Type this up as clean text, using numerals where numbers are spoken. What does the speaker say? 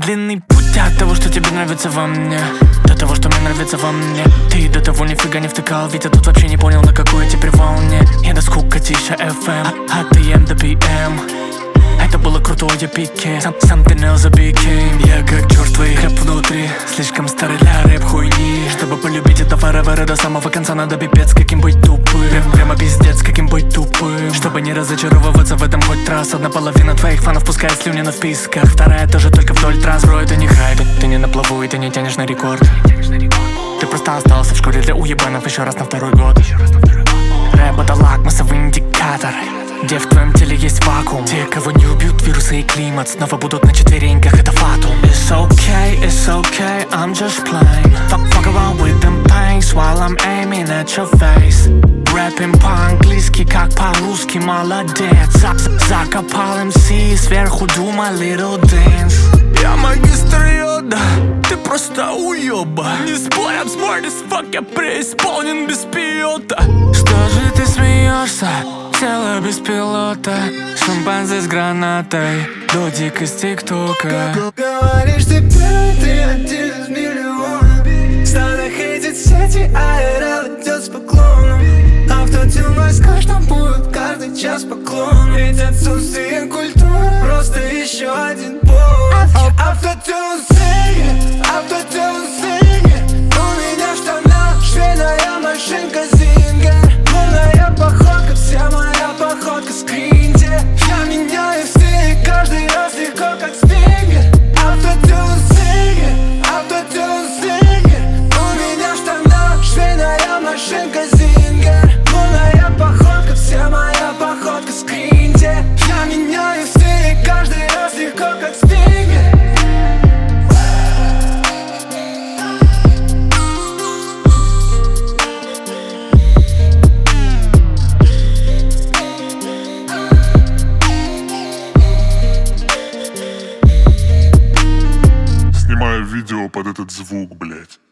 длинный путь от того, что тебе нравится во мне, до того, что мне нравится во мне. Ты до того нифига не втыкал, ведь я тут вообще не понял, на какой теперь волне. Я до скука тише FM, от AM до PM. Это было крутое пике, something else I became. Я как черт твоих рэп внутри, слишком старый для рэп хуйни. Чтобы полюбить это forever, до самого конца надо пипец каким быть тупым. Прямо пиздец каким быть тупым. Чтобы не разочаровываться в этом хоть раз. Одна половина твоих фанов пускает слюни на вписках, вторая тоже только вдоль трасс. Бро, это не хайп, ты не на плаву и ты не тянешь на рекорд. Ты просто остался в школе для уебанов еще раз на второй год. Рэп это лакмусовый индикатор, где в твоем теле есть вакуум. Те, кого не убьют вирусы и климат, снова будут на четвереньках, это фатум. It's okay, I'm just playing. Fuck around with them pains while I'm aiming at your face. Рэпим по-английски, как по-русски, молодец. Закопал MC, сверху думай little dance. Я магистр Йода, ты просто уёба. Не спорь, I'm smart as fuck, я преисполнен без пиота. Что же ты смеешься? Тело без пилота, шимпанзе с гранатой, додик из ТикТока. Говоришь, ты первый, ты один из миллиона. Стала хейтить сети, АРЛ идет с поклоном. Автотюн войска штампуют каждый час поклон. Ведь отсутствие культуры просто еще один повод. Автотюн сыгрет, автотюн сыгрет. У меня в штанах швейная машинка Зингер. Лунная походка, вся моя походка скринте. Я меняю стиль каждый раз легко, как спингер. Автотюн сыгрет, автотюн сыгрет. У меня в штанах швейная машинка Зингер. Лунная походка, вся моя походка скринте. Я меняю стиль каждый раз легко, как спингер. Снимаю видео под этот звук, блять.